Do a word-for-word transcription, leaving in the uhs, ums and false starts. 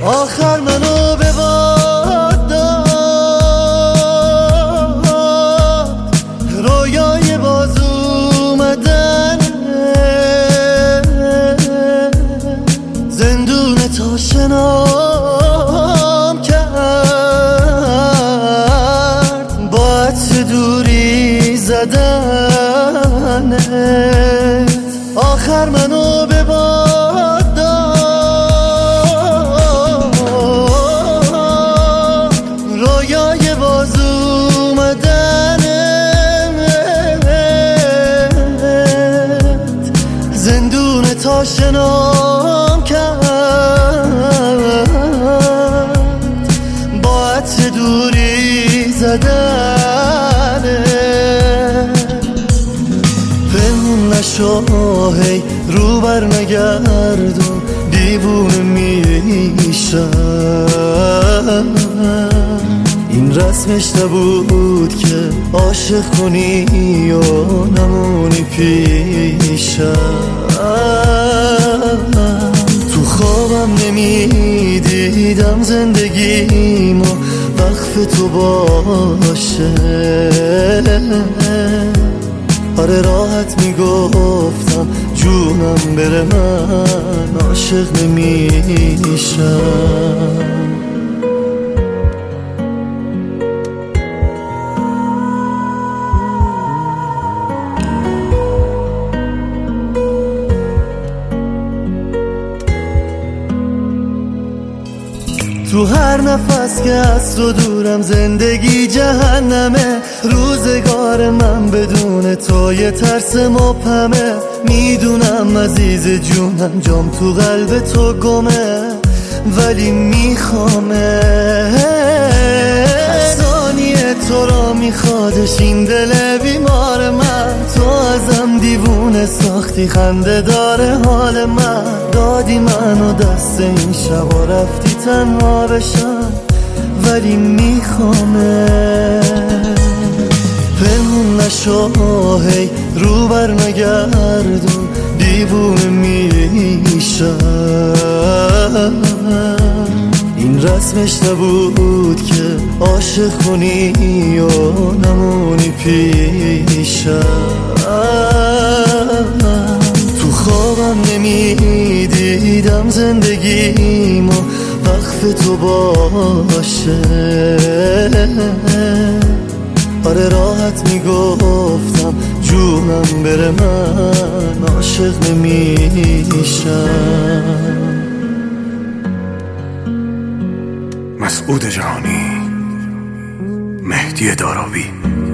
آخر منو به باد داد، رویای باز اومدن، زندون تا شنام کرد، با عطر دوری زدنت. آخر منو به باد داد، رویای باز اومدنت، زندون تا شنام کرد، با عطر دوری زدنت. پنهون نشو هی رو بر نگردون، دیوونه میشم. این رسمش نبود که عاشق کنی و نمونی پیشم. تو خوابم نمیدیدم زندگیمو وقف تو باشه. آره راحت میگفتم جونم بره من عاشق نمیشم. تو هر نفس که از تو دورم زندگی جهنمه. روزگار من بدون تو یه ترس مبهمه. میدونم عزیز جونم جام تو قلب تو گمه، ولی میخوامه. هر ثانیه تو را میخوادش این دل بیمار من. تو ازم دیوونه ساختی، خنده داره حال من. دادی منو دست این شب و رفتی تنها بشم، ولی میخوامه. پنهون نشو هی رو بر نگردون، دیوونه میشم. این رسمش نبود که عاشق کنی و نمونی پیشم. تو خوابم نمیدیدم زندگیمو وقف تو باشه. آره راحت میگفتم جونم بره من عاشق نمیشم. مسعود جهانی، مهدی دارابی.